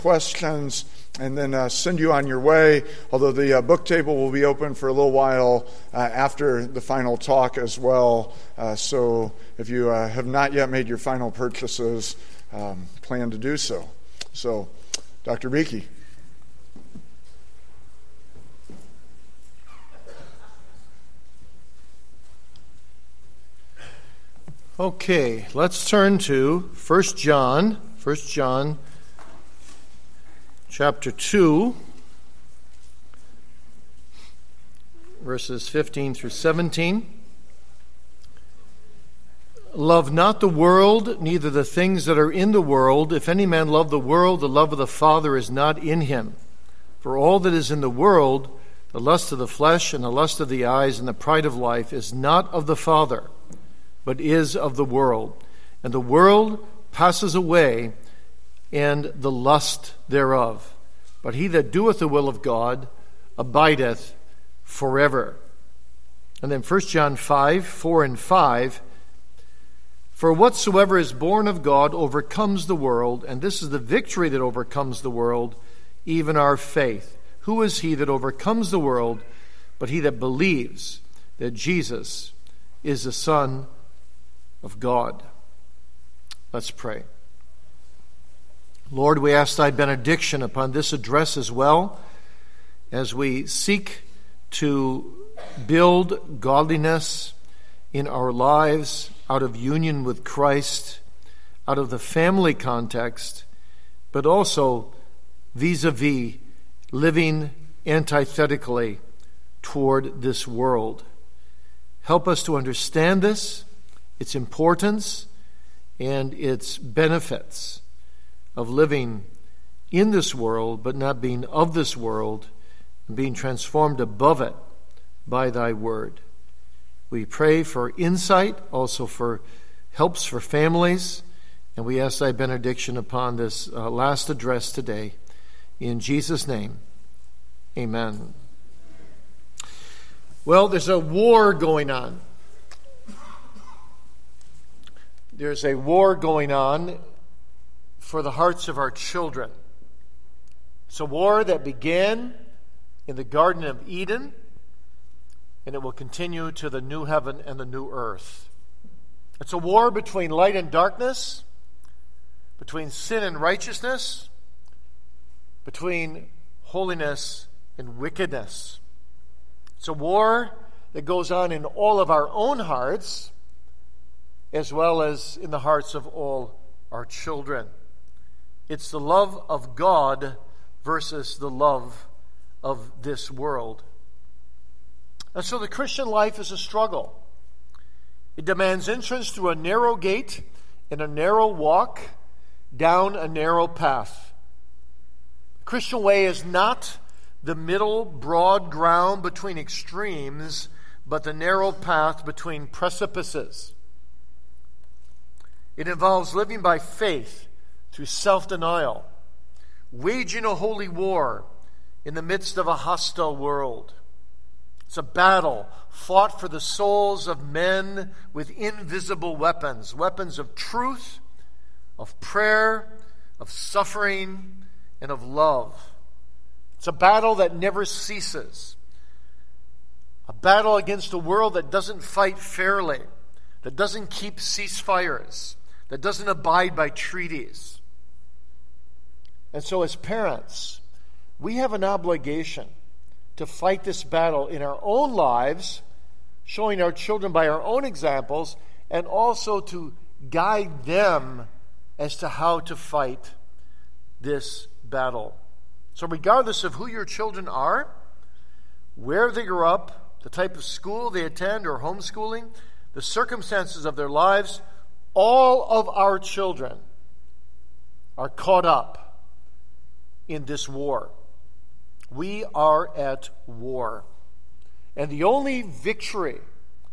questions and then send you on your way, although the book table will be open for a little while after the final talk as well. So if you have not yet made your final purchases, plan to do so. So, Dr. Beakey. Okay, let's turn to 1 John chapter 2, verses 15 through 17. Love not the world, neither the things that are in the world. If any man love the world, the love of the Father is not in him. For all that is in the world, the lust of the flesh and the lust of the eyes and the pride of life, is not of the Father, but is of the world. And the world passes away, and the lust thereof. But he that doeth the will of God abideth forever. And then 1 John 5, 4 and 5. For whatsoever is born of God overcomes the world, and this is the victory that overcomes the world, even our faith. Who is he that overcomes the world, but he that believes that Jesus is the Son of God? Let's pray. Lord, we ask thy benediction upon this address as well, as we seek to build godliness in our lives out of union with Christ, out of the family context, but also vis-a-vis living antithetically toward this world. Help us to understand this, its importance, and its benefits of living in this world, but not being of this world, and being transformed above it by thy word. We pray for insight, also for helps for families, and we ask thy benediction upon this last address today. In Jesus' name, amen. Well, there's a war going on. There's a war going on for the hearts of our children. It's a war that began in the Garden of Eden, and it will continue to the new heaven and the new earth. It's a war between light and darkness, between sin and righteousness, between holiness and wickedness. It's a war that goes on in all of our own hearts, as well as in the hearts of all our children. It's the love of God versus the love of this world. And so the Christian life is a struggle. It demands entrance through a narrow gate and a narrow walk down a narrow path. The Christian way is not the middle broad ground between extremes, but the narrow path between precipices. It involves living by faith through self-denial, waging a holy war in the midst of a hostile world. It's a battle fought for the souls of men with invisible weapons, weapons of truth, of prayer, of suffering, and of love. It's a battle that never ceases. A battle against a world that doesn't fight fairly, that doesn't keep ceasefires, that doesn't abide by treaties. And so as parents, we have an obligation to fight this battle in our own lives, showing our children by our own examples, and also to guide them as to how to fight this battle. So regardless of who your children are, where they grow up, the type of school they attend or homeschooling, the circumstances of their lives, all of our children are caught up in this war. We are at war. And the only victory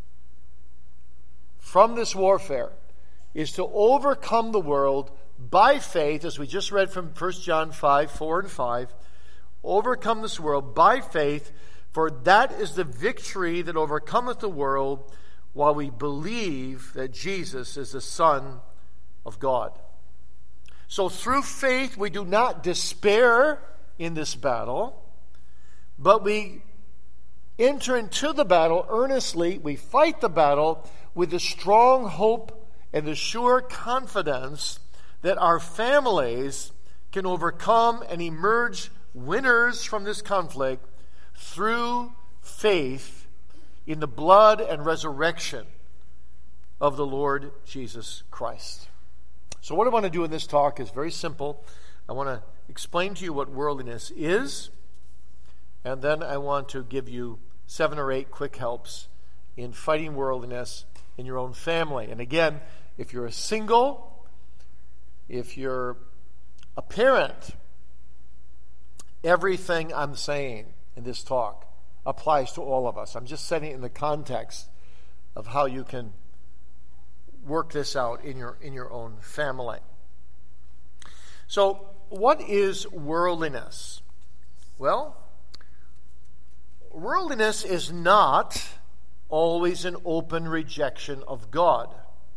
from this warfare is to overcome the world by faith, as we just read from 1 John 5, 4 and 5. Overcome this world by faith, for that is the victory that overcometh the world, while we believe that Jesus is the Son of God. So through faith, we do not despair in this battle, but we enter into the battle earnestly. We fight the battle with the strong hope and the sure confidence that our families can overcome and emerge winners from this conflict through faith in the blood and resurrection of the Lord Jesus Christ. So what I want to do in this talk is very simple. I want to explain to you what worldliness is, and then I want to give you 7 or 8 quick helps in fighting worldliness in your own family. And again, if you're a single, if you're a parent, everything I'm saying in this talk applies to all of us. I'm just setting it in the context of how you can work this out in your own family. So, what is worldliness? Well, worldliness is not always an open rejection of God.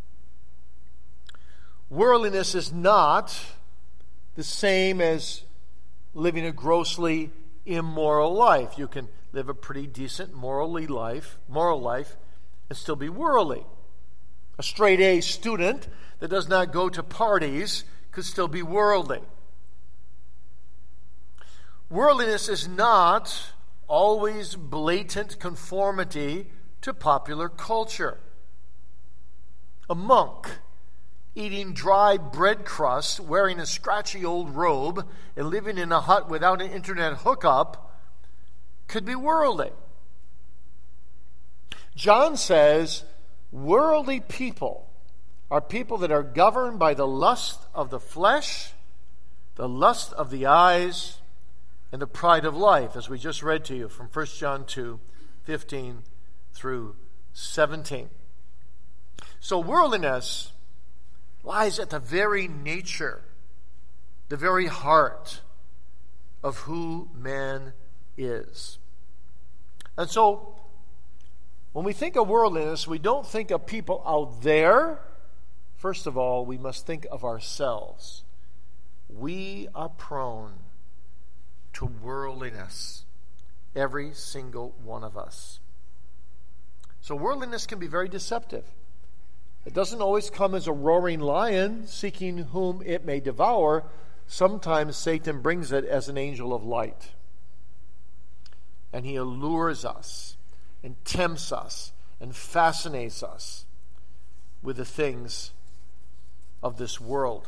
Worldliness is not the same as living a grossly immoral life. You can live a pretty decent moral life and still be worldly. A straight A student that does not go to parties could still be worldly. Worldliness is not always blatant conformity to popular culture. A monk eating dry bread crust, wearing a scratchy old robe, and living in a hut without an internet hookup could be worldly. John says, worldly people are people that are governed by the lust of the flesh, the lust of the eyes, and the pride of life, as we just read to you from 1 John 2:15 through 17. So worldliness lies at the very nature, the very heart of who man is. And so, when we think of worldliness, we don't think of people out there. First of all, we must think of ourselves. We are prone to worldliness, every single one of us. So worldliness can be very deceptive. It doesn't always come as a roaring lion seeking whom it may devour. Sometimes Satan brings it as an angel of light. And he allures us and tempts us and fascinates us with the things of this world.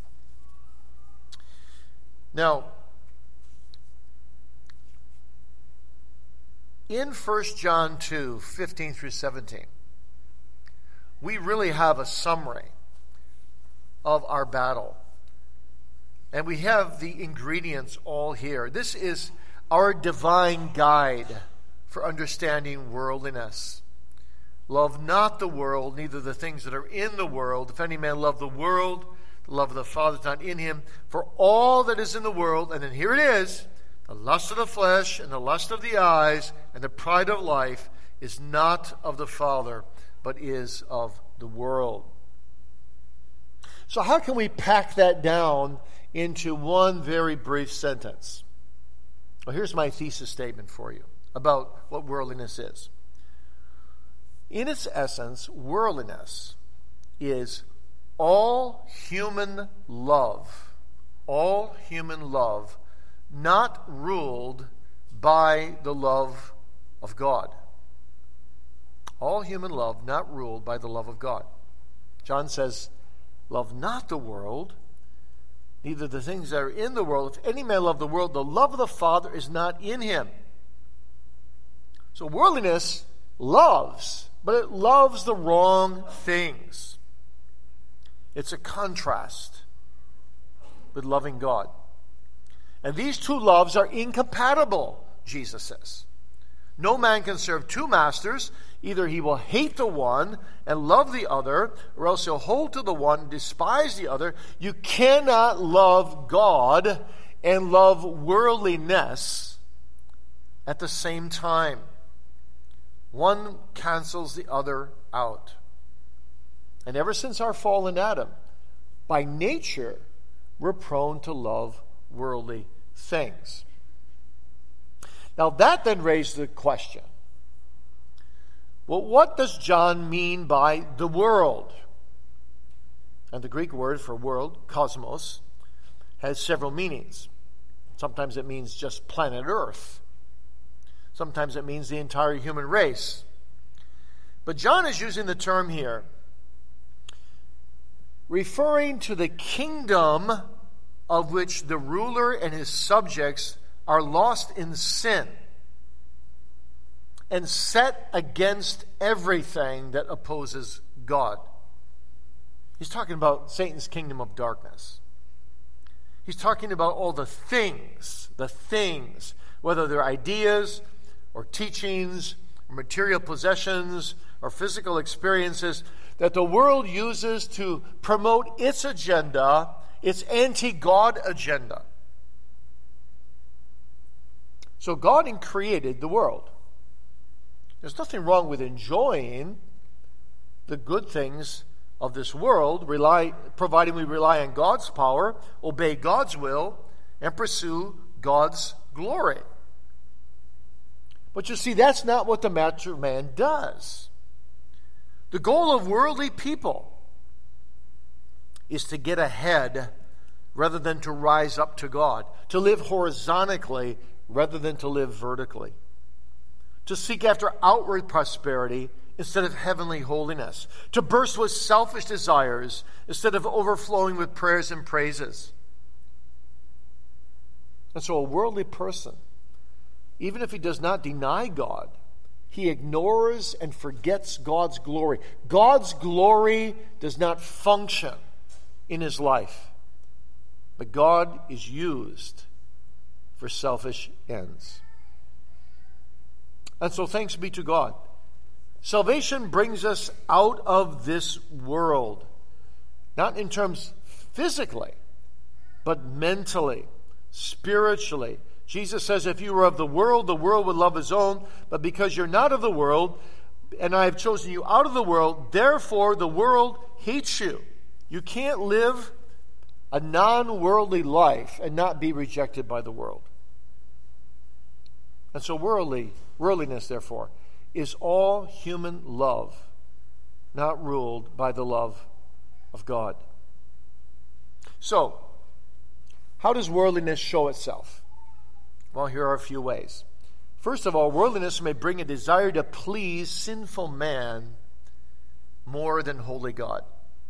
Now, in 1 John 2:15 through 17, we really have a summary of our battle. And we have the ingredients all here. This is our divine guide for understanding worldliness. Love not the world, neither the things that are in the world. If any man love the world, the love of the Father is not in him. For all that is in the world, and then here it is, the lust of the flesh and the lust of the eyes and the pride of life is not of the Father, but is of the world. So how can we pack that down into one very brief sentence? Well, here's my thesis statement for you about what worldliness is. In its essence, worldliness is all human love not ruled by the love of God. All human love not ruled by the love of God. John says, love not the world, neither the things that are in the world. If any man love the world, the love of the Father is not in him. So worldliness loves, but it loves the wrong things. It's a contrast with loving God. And these two loves are incompatible, Jesus says. No man can serve two masters. Either he will hate the one and love the other, or else he'll hold to the one and despise the other. You cannot love God and love worldliness at the same time. One cancels the other out. And ever since our fall in Adam, by nature, we're prone to love worldly things. Now that then raised the question, well, what does John mean by the world? And the Greek word for world, cosmos, has several meanings. Sometimes it means just planet Earth. Sometimes it means the entire human race. But John is using the term here referring to the kingdom of which the ruler and his subjects are lost in sin and set against everything that opposes God. He's talking about Satan's kingdom of darkness. He's talking about all the things, whether they're ideas or teachings or material possessions or physical experiences that the world uses to promote its agenda, its anti-God agenda. So God created the world. There's nothing wrong with enjoying the good things of this world, providing we rely on God's power, obey God's will, and pursue God's glory. But you see, that's not what the master man does. The goal of worldly people is to get ahead rather than to rise up to God, to live horizontally rather than to live vertically, to seek after outward prosperity instead of heavenly holiness, to burst with selfish desires instead of overflowing with prayers and praises. And so a worldly person, even if he does not deny God, he ignores and forgets God's glory. God's glory does not function in his life, but God is used for selfish ends. And so thanks be to God. Salvation brings us out of this world, not in terms physically, but mentally, spiritually. Jesus says, if you were of the world would love his own, but because you're not of the world, and I have chosen you out of the world, therefore the world hates you. You can't live a non-worldly life and not be rejected by the world. And so worldliness, therefore, is all human love, not ruled by the love of God. So, how does worldliness show itself? Well, here are a few ways. First of all, worldliness may bring a desire to please sinful man more than holy God.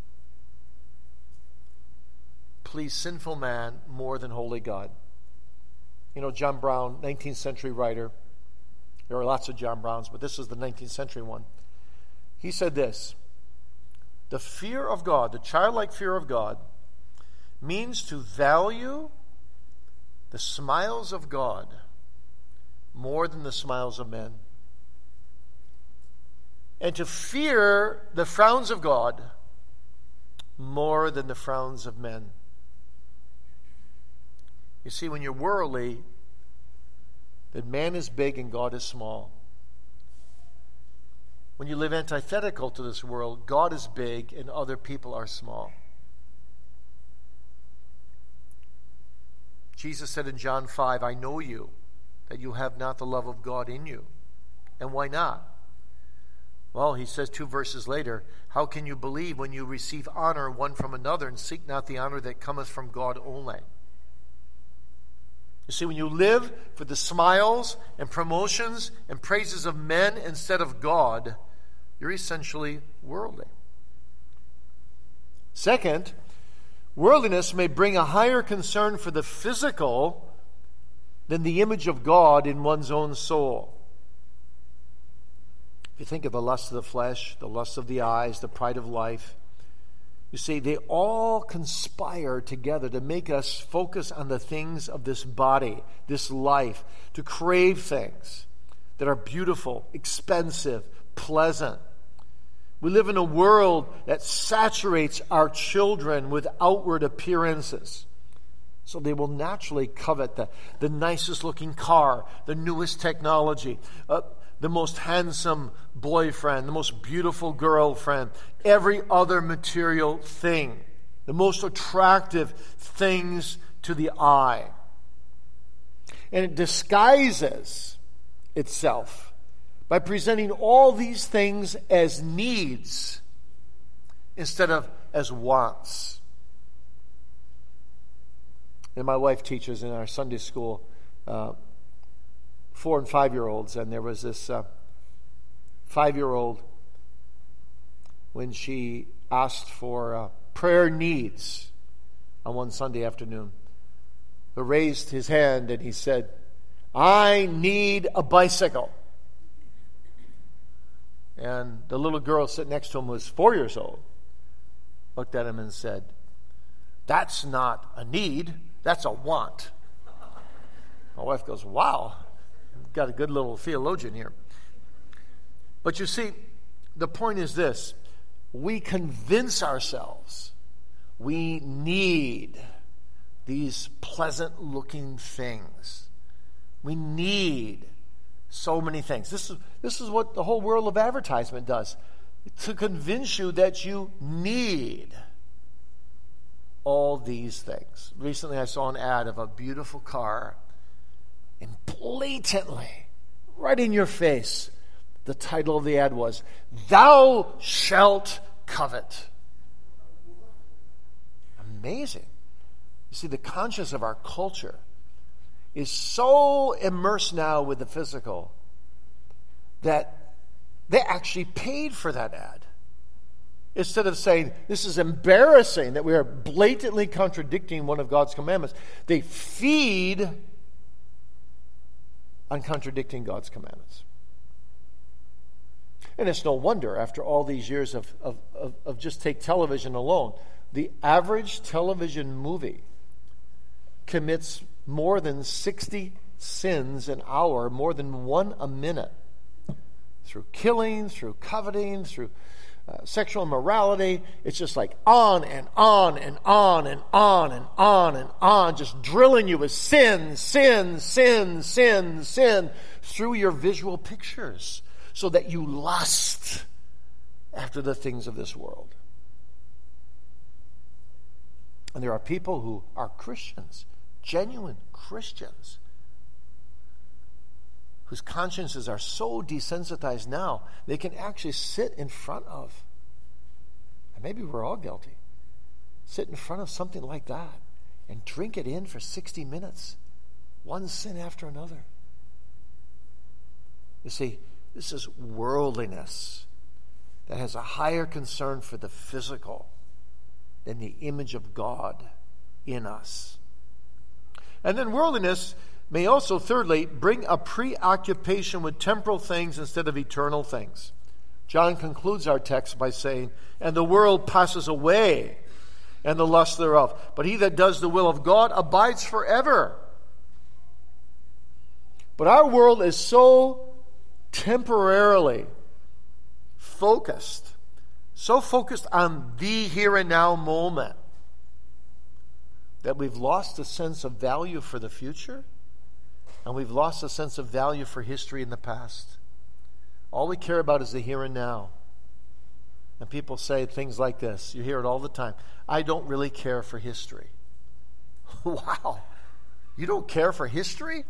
Please sinful man more than holy God. You know, John Brown, 19th century writer, there are lots of John Browns, but this is the 19th century one. He said this: the fear of God, the childlike fear of God, means to value the smiles of God more than the smiles of men, and to fear the frowns of God more than the frowns of men. You see, when you're worldly, that man is big and God is small. When you live antithetical to this world, God is big and other people are small. Jesus said in John 5, I know you, that you have not the love of God in you. And why not? Well, he says 2 verses later, how can you believe when you receive honor one from another and seek not the honor that cometh from God only? You see, when you live for the smiles and promotions and praises of men instead of God, you're essentially worldly. Second, worldliness may bring a higher concern for the physical than the image of God in one's own soul. If you think of the lust of the flesh, the lust of the eyes, the pride of life, you see, they all conspire together to make us focus on the things of this body, this life, to crave things that are beautiful, expensive, pleasant. We live in a world that saturates our children with outward appearances. So they will naturally covet the nicest looking car, the newest technology, the most handsome boyfriend, the most beautiful girlfriend, every other material thing the most attractive things to the eye. And it disguises itself by presenting all these things as needs instead of as wants. And my wife teaches in our Sunday school 4- and 5-year-olds, and there was this 5-year-old, when she asked for prayer needs on one Sunday afternoon, who raised his hand and he said, "I need a bicycle." And the little girl sitting next to him, who was 4 years old, looked at him and said, "That's not a need, that's a want." My wife goes, "Wow, got a good little theologian here." But you see, the point is this: we convince ourselves we need these pleasant-looking things. We need so many things. This is what the whole world of advertisement does, to convince you that you need all these things. Recently I saw an ad of a beautiful car, and blatantly, right in your face, the title of the ad was, "Thou shalt covet." Amazing. You see, the conscience of our culture is so immersed now with the physical that they actually paid for that ad. Instead of saying, this is embarrassing that we are blatantly contradicting one of God's commandments, they feed on contradicting God's commandments. And it's no wonder, after all these years of just take television alone, the average television movie commits more than 60 sins an hour, more than one a minute, through killing, through coveting, through sexual immorality. It's just like on and on and on and on and on and on, just drilling you with sin, sin, sin, sin, sin through your visual pictures, so that you lust after the things of this world. And there are people who are Christians, genuine Christians, whose consciences are so desensitized now, they can actually sit in front of, and maybe we're all guilty, sit in front of something like that and drink it in for 60 minutes, one sin after another. You see, this is worldliness that has a higher concern for the physical than the image of God in us. And then worldliness may also, thirdly, bring a preoccupation with temporal things instead of eternal things. John concludes our text by saying, "And the world passes away, and the lust thereof. But he that does the will of God abides forever." But our world is so temporarily focused, so focused on the here and now moment, that we've lost a sense of value for the future, and we've lost a sense of value for history in the past. All we care about is the here and now. And people say things like this. You hear it all the time. "I don't really care for history." Wow. You don't care for history?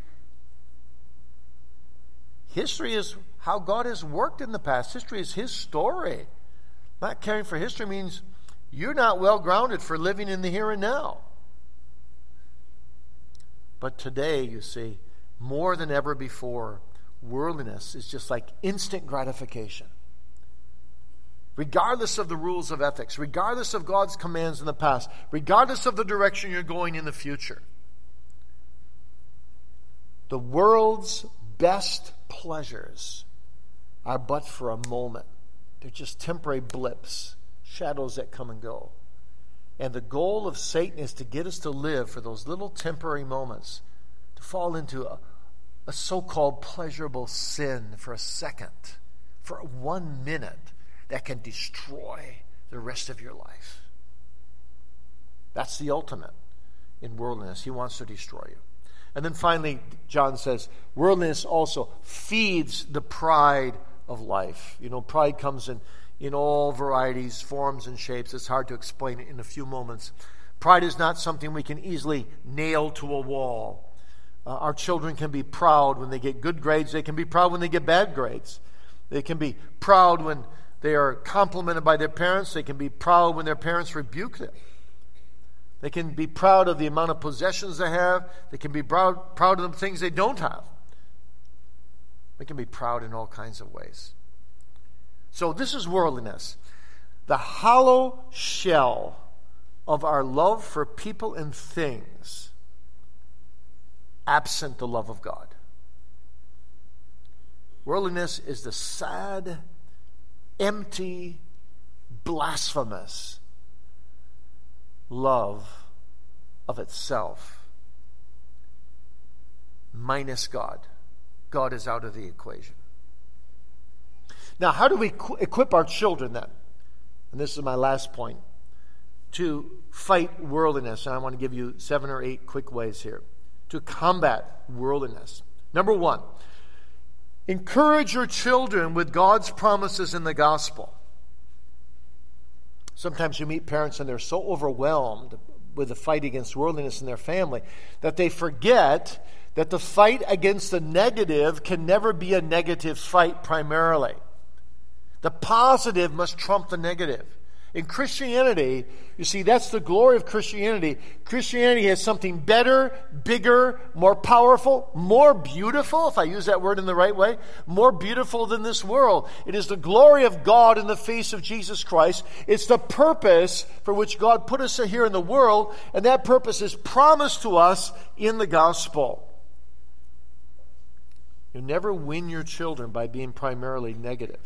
History is how God has worked in the past. History is His story. Not caring for history means you're not well grounded for living in the here and now. But today, you see, more than ever before, worldliness is just like instant gratification. Regardless of the rules of ethics, regardless of God's commands in the past, regardless of the direction you're going in the future, the world's best pleasures are but for a moment. They're just temporary blips, shadows that come and go. And the goal of Satan is to get us to live for those little temporary moments, to fall into a so-called pleasurable sin for a second, for 1 minute, that can destroy the rest of your life. That's the ultimate in worldliness. He wants to destroy you. And then finally, John says, worldliness also feeds the pride of life. You know, pride comes in all varieties, forms, and shapes. It's hard to explain it in a few moments. Pride is not something we can easily nail to a wall. Our children can be proud when they get good grades. They can be proud when they get bad grades. They can be proud when they are complimented by their parents. They can be proud when their parents rebuke them. They can be proud of the amount of possessions they have. They can be proud of the things they don't have. They can be proud in all kinds of ways. So this is worldliness. The hollow shell of our love for people and things, absent the love of God. Worldliness is the sad, empty, blasphemous love of itself, minus God. God is out of the equation. Now, how do we equip our children then? And this is my last point. To fight worldliness. And I want to give you 7 or 8 quick ways here. To combat worldliness. Number 1, encourage your children with God's promises in the gospel. Sometimes you meet parents and they're so overwhelmed with the fight against worldliness in their family that they forget that the fight against the negative can never be a negative fight primarily. The positive must trump the negative. In Christianity, you see, that's the glory of Christianity. Christianity has something better, bigger, more powerful, more beautiful, if I use that word in the right way, more beautiful than this world. It is the glory of God in the face of Jesus Christ. It's the purpose for which God put us here in the world, and that purpose is promised to us in the gospel. You never win your children by being primarily negative,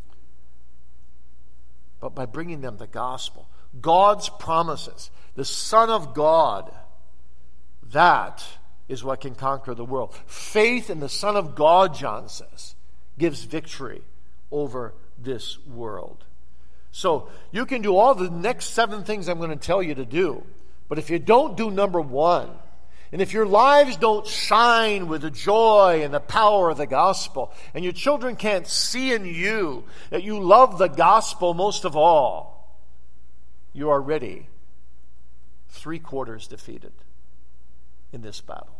but by bringing them the gospel. God's promises. The Son of God. That is what can conquer the world. Faith in the Son of God, John says, gives victory over this world. So you can do all the next 7 things I'm going to tell you to do. But if you don't do number 1, and if your lives don't shine with the joy and the power of the gospel, and your children can't see in you that you love the gospel most of all, you are already 3/4 defeated in this battle.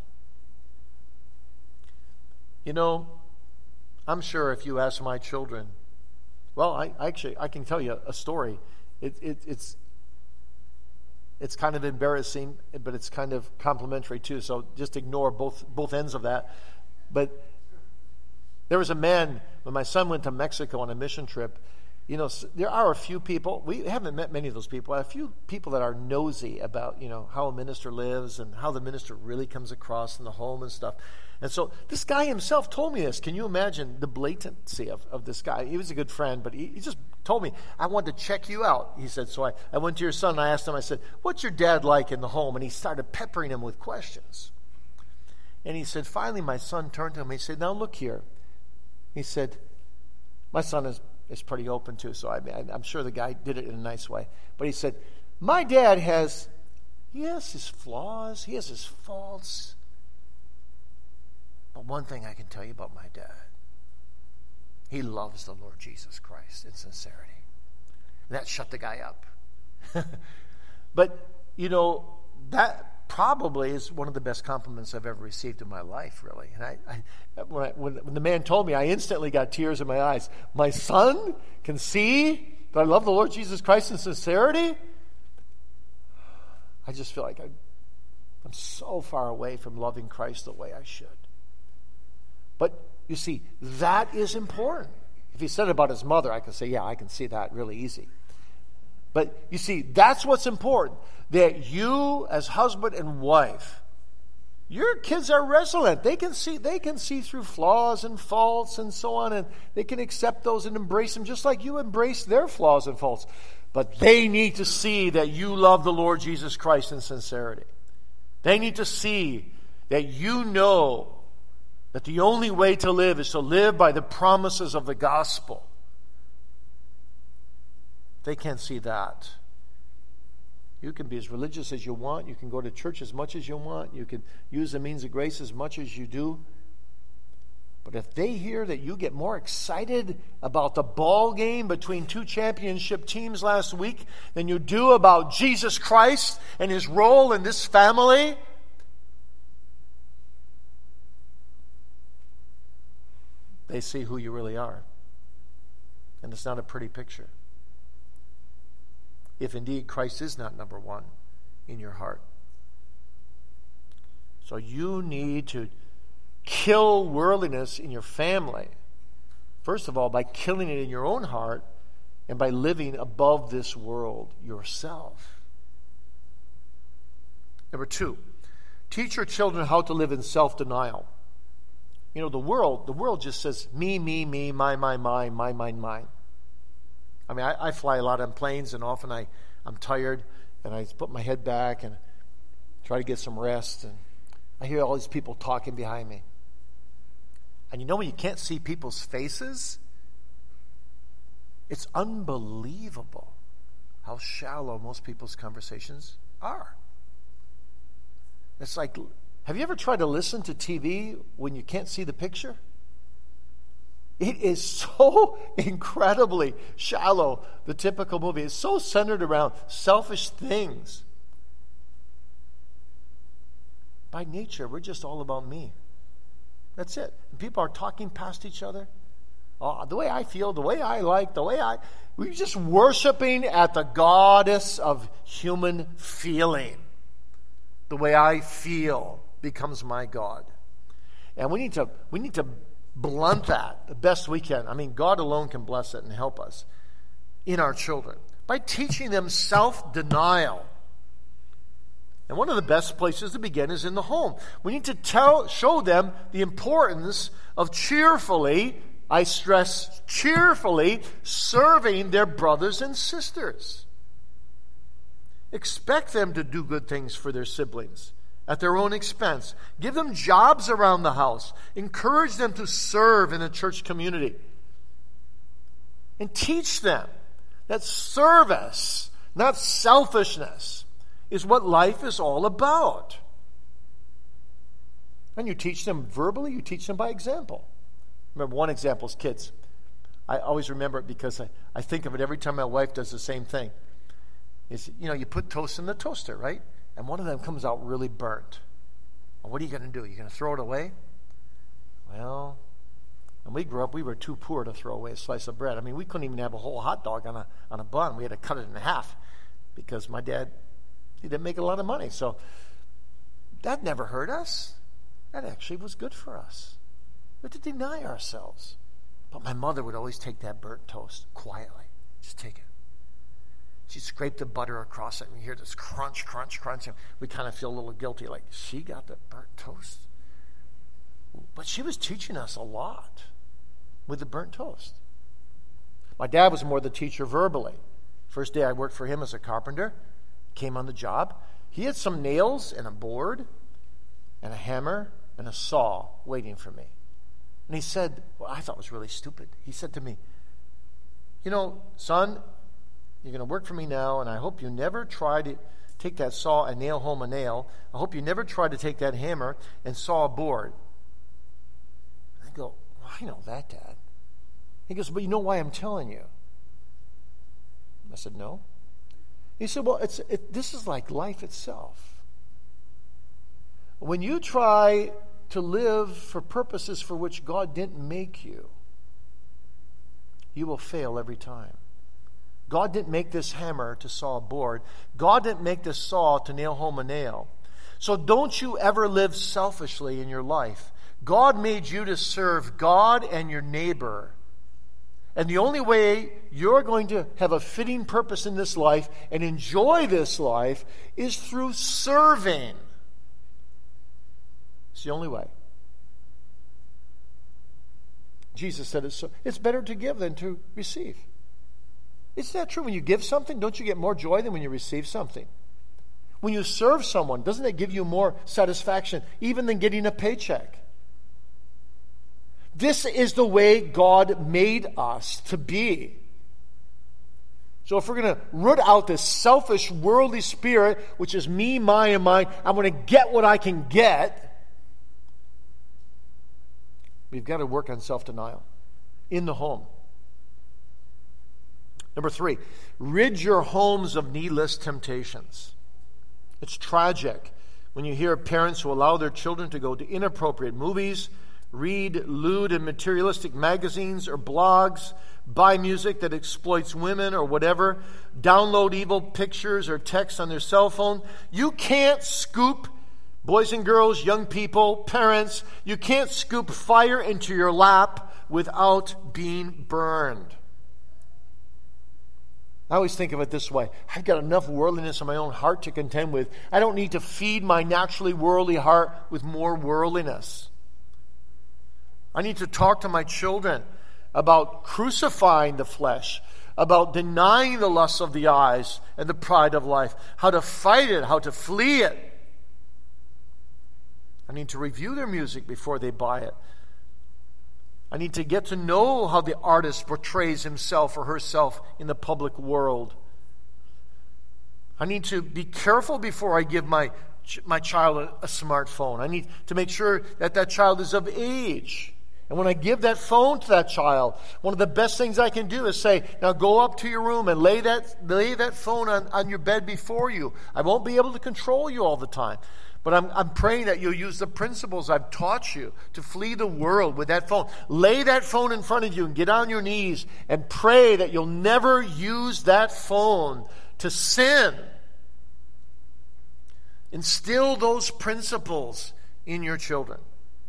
You know, I'm sure if you ask my children, well, I can tell you a story. It's kind of embarrassing, but it's kind of complimentary too, so just ignore both ends of that. But there was a man, when my son went to Mexico on a mission trip, you know, there are a few people, we haven't met many of those people, a few people that are nosy about, you know, how a minister lives and how the minister really comes across in the home and stuff. And so this guy himself told me this. Can you imagine the blatancy of this guy? He was a good friend, but he just told me, I wanted to check you out. He said, so I went to your son and I asked him, I said, what's your dad like in the home? And he started peppering him with questions. And he said, finally my son turned to him and he said, now look here. He said, my son is pretty open too, so I'm sure the guy did it in a nice way. But he said, my dad has his flaws, he has his faults. But one thing I can tell you about my dad, he loves the Lord Jesus Christ in sincerity. And that shut the guy up. But, you know, that probably is one of the best compliments I've ever received in my life, really. And when the man told me, I instantly got tears in my eyes. My son can see that I love the Lord Jesus Christ in sincerity? I just feel like I'm so far away from loving Christ the way I should. But, you see, that is important. If he said it about his mother, I could say, yeah, I can see that really easy. But, you see, that's what's important. That you, as husband and wife, your kids are resilient. They can see through flaws and faults and so on, and they can accept those and embrace them just like you embrace their flaws and faults. But they need to see that you love the Lord Jesus Christ in sincerity. They need to see that you know that the only way to live is to live by the promises of the gospel. They can't see that. You can be as religious as you want. You can go to church as much as you want. You can use the means of grace as much as you do. But if they hear that you get more excited about the ball game between two championship teams last week than you do about Jesus Christ and his role in this family, they see who you really are. And it's not a pretty picture. If indeed Christ is not number one in your heart. So you need to kill worldliness in your family. First of all, by killing it in your own heart and by living above this world yourself. Number 2, teach your children how to live in self-denial. You know, the world just says me, mine. I mean, I fly a lot on planes, and often I'm tired, and I put my head back and try to get some rest, and I hear all these people talking behind me. And you know when you can't see people's faces? It's unbelievable how shallow most people's conversations are. It's like, have you ever tried to listen to TV when you can't see the picture? It is so incredibly shallow, the typical movie. It's so centered around selfish things. By nature, we're just all about me. That's it. And people are talking past each other. Oh, the way I feel, the way I like, we're just worshiping at the goddess of human feeling. The way I feel becomes my God. And we need to blunt that the best we can. I mean, God alone can bless it and help us in our children by teaching them self-denial. And one of the best places to begin is in the home. We need to show them the importance of cheerfully, I stress cheerfully, serving their brothers and sisters. Expect them to do good things for their siblings at their own expense. Give them jobs around the house. Encourage them to serve in a church community. And teach them that service, not selfishness, is what life is all about. And you teach them verbally, you teach them by example. Remember, one example is kids. I always remember it because I think of it every time my wife does the same thing. Is, you know, you put toast in the toaster, right? And one of them comes out really burnt. Well, what are you going to do? You're going to throw it away? Well, when we grew up, we were too poor to throw away a slice of bread. I mean, we couldn't even have a whole hot dog on a bun. We had to cut it in half because my dad, he didn't make a lot of money. So that never hurt us. That actually was good for us. We had to deny ourselves. But my mother would always take that burnt toast quietly. Just take it. She'd scrape the butter across it, and you hear this crunch, crunch, crunch. And we kind of feel a little guilty, like, she got the burnt toast? But she was teaching us a lot with the burnt toast. My dad was more the teacher verbally. First day I worked for him as a carpenter, came on the job. He had some nails and a board and a hammer and a saw waiting for me. And he said, well, I thought it was really stupid. He said to me, you know, son, you're going to work for me now, and I hope you never try to take that saw and nail home a nail. I hope you never try to take that hammer and saw a board. I go, well, I know that, Dad. He goes, but you know why I'm telling you? I said, no. He said, well, this is like life itself. When you try to live for purposes for which God didn't make you, you will fail every time. God didn't make this hammer to saw a board. God didn't make this saw to nail home a nail. So don't you ever live selfishly in your life. God made you to serve God and your neighbor. And the only way you're going to have a fitting purpose in this life and enjoy this life is through serving. It's the only way. Jesus said it's better to give than to receive. Isn't that true? When you give something, don't you get more joy than when you receive something? When you serve someone, doesn't it give you more satisfaction even than getting a paycheck? This is the way God made us to be. So if we're going to root out this selfish, worldly spirit, which is me, mine, and mine, I'm going to get what I can get. We've got to work on self-denial in the home. Number 3, rid your homes of needless temptations. It's tragic when you hear parents who allow their children to go to inappropriate movies, read lewd and materialistic magazines or blogs, buy music that exploits women or whatever, download evil pictures or texts on their cell phone. You can't scoop, boys and girls, young people, parents, you can't scoop fire into your lap without being burned. I always think of it this way. I've got enough worldliness in my own heart to contend with. I don't need to feed my naturally worldly heart with more worldliness. I need to talk to my children about crucifying the flesh, about denying the lusts of the eyes and the pride of life, how to fight it, how to flee it. I need to review their music before they buy it. I need to get to know how the artist portrays himself or herself in the public world. I need to be careful before I give my child a smartphone. I need to make sure that that child is of age. And when I give that phone to that child, one of the best things I can do is say, now go up to your room and lay that phone on your bed before you. I won't be able to control you all the time. But I'm praying that you'll use the principles I've taught you to flee the world with that phone. Lay that phone in front of you and get on your knees and pray that you'll never use that phone to sin. Instill those principles in your children.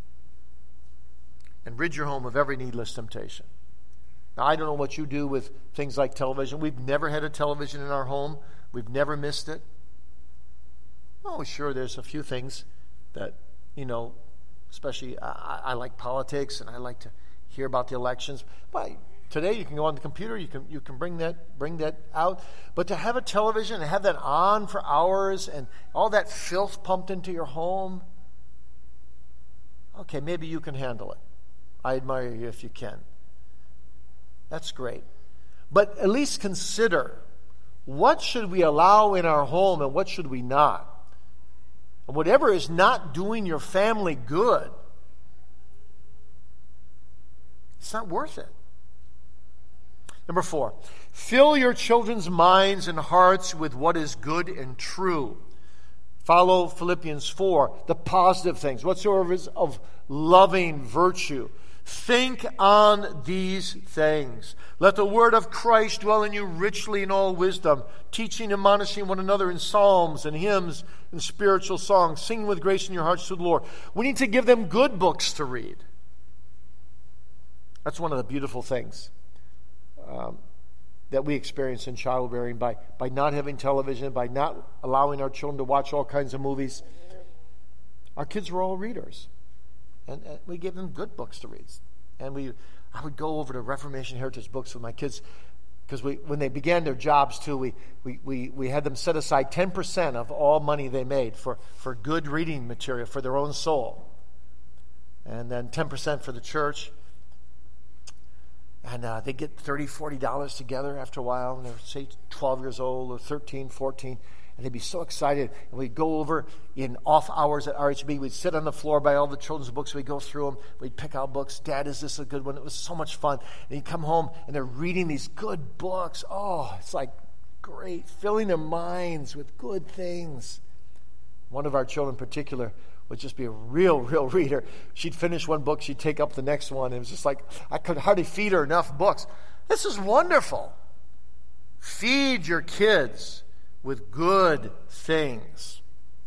And rid your home of every needless temptation. Now, I don't know what you do with things like television. We've never had a television in our home. We've never missed it. Oh, sure, there's a few things that, especially I like politics and I like to hear about the elections. But today you can go on the computer, you can bring that out. But to have a television and have that on for hours and all that filth pumped into your home, okay, maybe you can handle it. I admire you if you can. That's great. But at least consider, what should we allow in our home and what should we not? And whatever is not doing your family good, it's not worth it. Number 4, fill your children's minds and hearts with what is good and true. Follow Philippians 4, the positive things, whatsoever is of loving virtue. Think on these things. Let the word of Christ dwell in you richly in all wisdom, teaching and admonishing one another in psalms and hymns and spiritual songs, singing with grace in your hearts to the Lord. We need to give them good books to read. That's one of the beautiful things that we experience in child rearing by not having television, by not allowing our children to watch all kinds of movies. Our kids were all readers. And we gave them good books to read. And I would go over to Reformation Heritage Books with my kids, because when they began their jobs too, we had them set aside 10% of all money they made for good reading material for their own soul. And then 10% for the church. And they get $30, $40 together after a while, and they're, say, 12 years old or 13, 14. And they'd be so excited. And we'd go over in off hours at RHB. We'd sit on the floor by all the children's books. We'd go through them. We'd pick out books. Dad, is this a good one? It was so much fun. And you'd come home, and they're reading these good books. Oh, it's like great. Filling their minds with good things. One of our children in particular would just be a real reader. She'd finish one book. She'd take up the next one. It was just like, I could hardly feed her enough books. This is wonderful. Feed your kids with good things.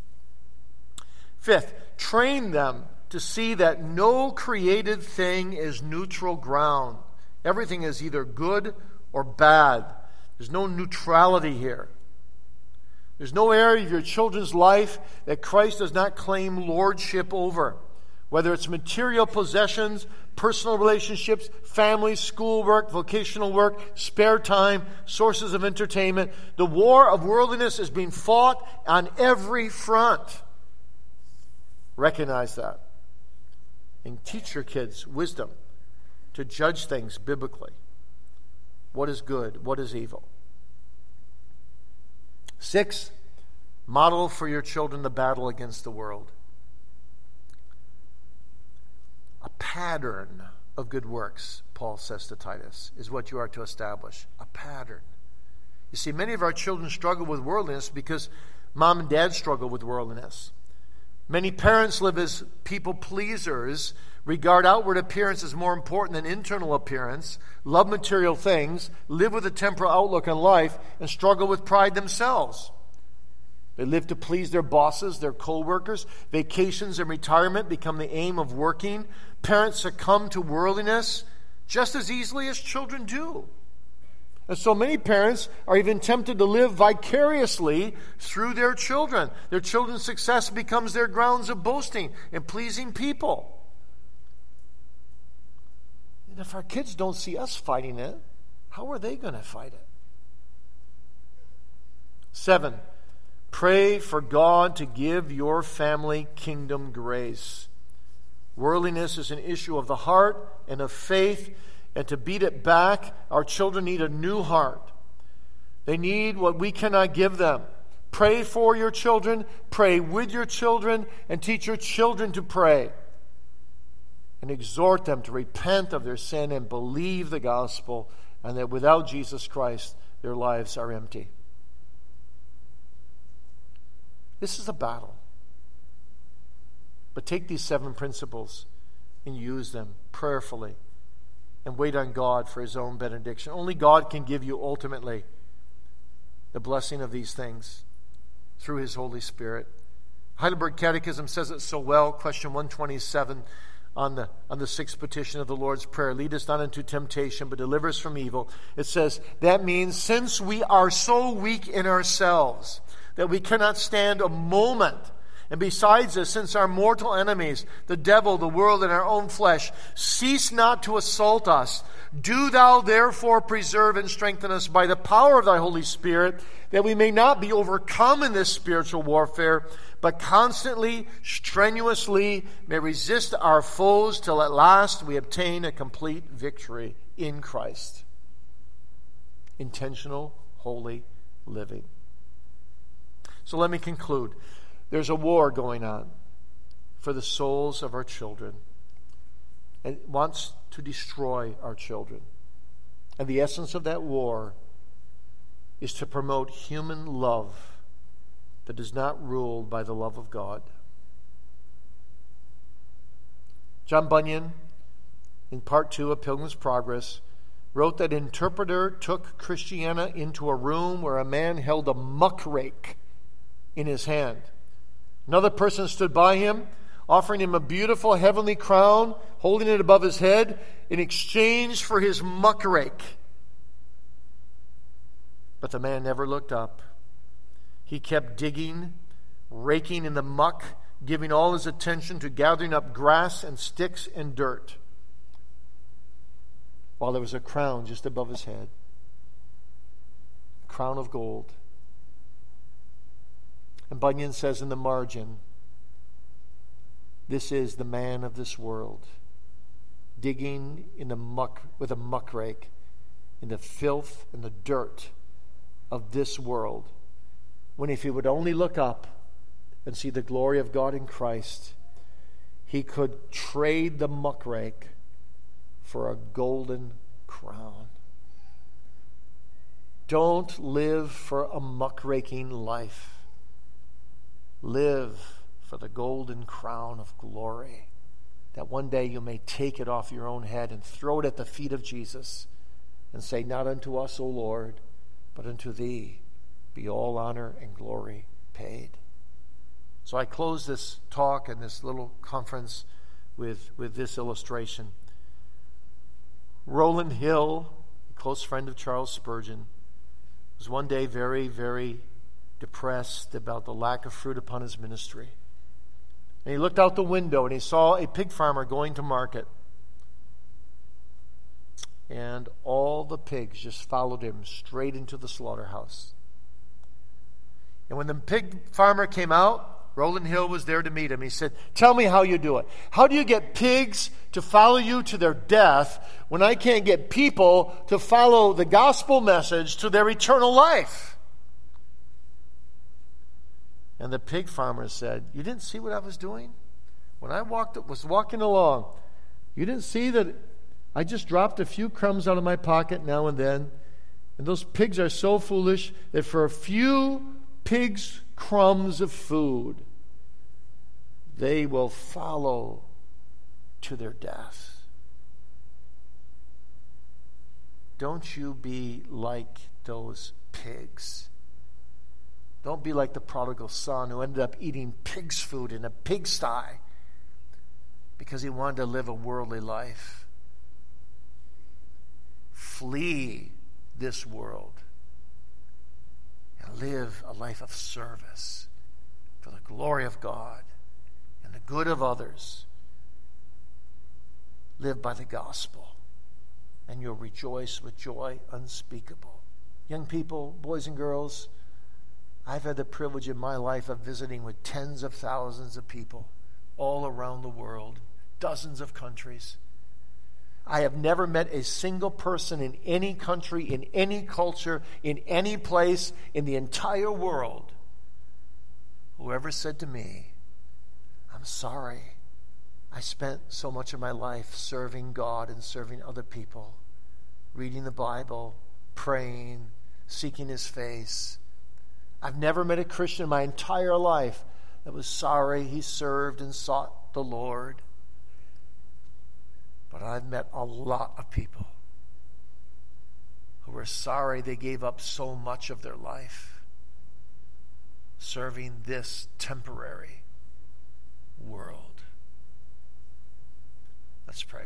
5th, train them to see that no created thing is neutral ground. Everything is either good or bad. There's no neutrality here. There's no area of your children's life that Christ does not claim lordship over. Whether it's material possessions, personal relationships, family, schoolwork, vocational work, spare time, sources of entertainment. The war of worldliness is being fought on every front. Recognize that. And teach your kids wisdom to judge things biblically. What is good? What is evil? 6, model for your children the battle against the world. A pattern of good works, Paul says to Titus, is what you are to establish. A pattern. You see, many of our children struggle with worldliness because mom and dad struggle with worldliness. Many parents live as people pleasers, regard outward appearance as more important than internal appearance, love material things, live with a temporal outlook on life, and struggle with pride themselves. They live to please their bosses, their co-workers. Vacations and retirement become the aim of working. Parents succumb to worldliness just as easily as children do. And so many parents are even tempted to live vicariously through their children. Their children's success becomes their grounds of boasting and pleasing people. And if our kids don't see us fighting it, how are they going to fight it? 7, pray for God to give your family kingdom grace. Worldliness is an issue of the heart and of faith, and to beat it back, our children need a new heart. They need what we cannot give them. Pray for your children, pray with your children, and teach your children to pray. And exhort them to repent of their sin and believe the gospel, and that without Jesus Christ, their lives are empty. This is a battle. But take these 7 principles and use them prayerfully and wait on God for His own benediction. Only God can give you ultimately the blessing of these things through His Holy Spirit. Heidelberg Catechism says it so well, question 127 on the 6th petition of the Lord's Prayer. Lead us not into temptation, but deliver us from evil. It says, that means since we are so weak in ourselves that we cannot stand a moment, and besides this, since our mortal enemies, the devil, the world, and our own flesh, cease not to assault us, do thou therefore preserve and strengthen us by the power of thy Holy Spirit, that we may not be overcome in this spiritual warfare, but constantly, strenuously may resist our foes till at last we obtain a complete victory in Christ. Intentional, holy living. So let me conclude. There's a war going on for the souls of our children. And it wants to destroy our children. And the essence of that war is to promote human love that is not ruled by the love of God. John Bunyan, in part 2 of Pilgrim's Progress, wrote that an interpreter took Christiana into a room where a man held a muckrake in his hand. Another person stood by him, offering him a beautiful heavenly crown, holding it above his head in exchange for his muckrake. But the man never looked up. He kept digging, raking in the muck, giving all his attention to gathering up grass and sticks and dirt, while there was a crown just above his head, a crown of gold. And Bunyan says in the margin, this is the man of this world, digging in the muck with a muckrake in the filth and the dirt of this world, when if he would only look up and see the glory of God in Christ, he could trade the muckrake for a golden crown. Don't live for a muckraking life. Live for the golden crown of glory, that one day you may take it off your own head and throw it at the feet of Jesus and say, not unto us, O Lord, but unto thee be all honor and glory paid. So I close this talk and this little conference with this illustration. Rowland Hill, a close friend of Charles Spurgeon, was one day very, very depressed about the lack of fruit upon his ministry. And he looked out the window and he saw a pig farmer going to market. And all the pigs just followed him straight into the slaughterhouse. And when the pig farmer came out, Rowland Hill was there to meet him. He said, tell me how you do it. How do you get pigs to follow you to their death when I can't get people to follow the gospel message to their eternal life? And the pig farmer said, you didn't see what I was doing? When I was walking along, You didn't see that I just dropped a few crumbs out of my pocket now and then, and those pigs are so foolish that for a few pigs' crumbs of food, they will follow to their death. Don't you be like those pigs. Don't be like the prodigal son who ended up eating pig's food in a pigsty because he wanted to live a worldly life. Flee this world and live a life of service for the glory of God and the good of others. Live by the gospel, and you'll rejoice with joy unspeakable. Young people, boys and girls, I've had the privilege in my life of visiting with tens of thousands of people all around the world, dozens of countries. I have never met a single person in any country, in any culture, in any place, in the entire world, who ever said to me, I'm sorry, I spent so much of my life serving God and serving other people, reading the Bible, praying, seeking His face. I've never met a Christian in my entire life that was sorry he served and sought the Lord. But I've met a lot of people who were sorry they gave up so much of their life serving this temporary world. Let's pray.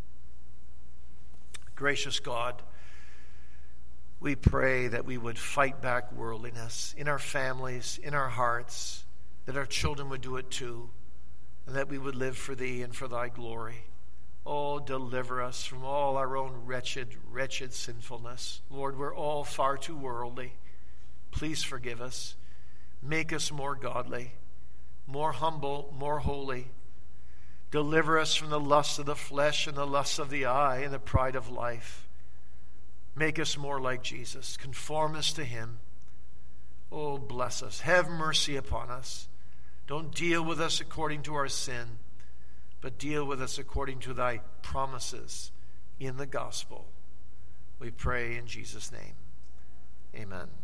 Gracious God, we pray that we would fight back worldliness in our families, in our hearts, that our children would do it too, and that we would live for Thee and for Thy glory. Oh, deliver us from all our own wretched sinfulness. Lord, we're all far too worldly. Please forgive us. Make us more godly, more humble, more holy. Deliver us from the lust of the flesh and the lust of the eye and the pride of life. Make us more like Jesus. Conform us to Him. Oh, bless us. Have mercy upon us. Don't deal with us according to our sin, but deal with us according to Thy promises in the gospel. We pray in Jesus' name. Amen.